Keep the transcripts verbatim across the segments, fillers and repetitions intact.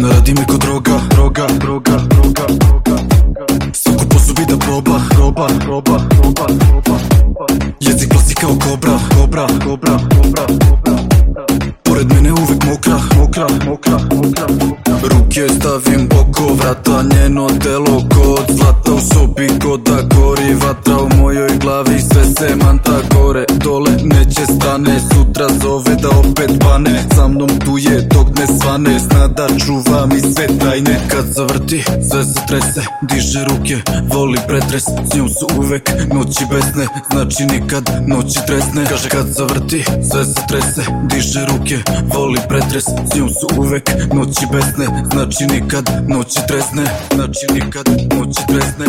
Ona radi me ko droga, droga, droga, droga, droga. Svaku posubi da proba, proba, proba, proba, proba. Jezik glasi kao kobra, kobra, kobra, kobra, kobra. Pored mene uvek mokra, mokra, mokra, mokra, mokra. Ruke stavim oko vrata, njeno telo kod zlata. U sobi ko da gori vatra, u mojoj glavi sve se manta. Gore, dole, neće stane, sutra zove da opet bane. Sa mnom tu je dok ne svane, zna da čuva mi sve tajne. Kad zavrti, sve se trese, diže ruke, voli pretres. S njom su uvek noći besne, znači nikad noći tresne. Kaže kad zavrti, sve se trese, diže ruke, voli pretres. S njom su uvek noći besne, znači nikad noći tresne. Znači nikad noći tresne.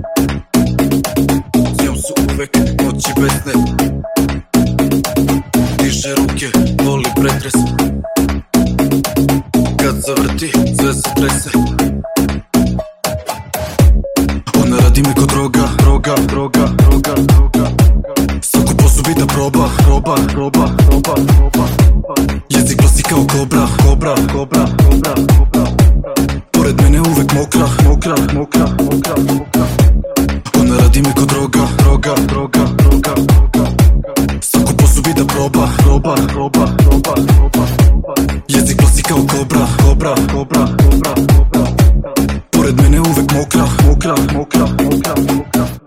S njom su uvek noći besne, diže ruke, voli pretres. Kad zavrti, sve se trese. Ona radi me ko droga, droga, droga, droga, droga. Svaku posubi da proba, proba, proba, proba, proba. Jezik glasi kao kobra, kobra, kobra, kobra, kobra. Pored mene uvek mokra, mokra, mokra, mokra, mokra. Ona radi me ko droga, droga, droga, droga, droga. Svaku posubi da proba, proba, proba, proba, proba. Jezik glasi kao kobra, kobra, kobra, kobra, kobra. Pored mene uvek mokra, mokra, mokra, mokra, mokra.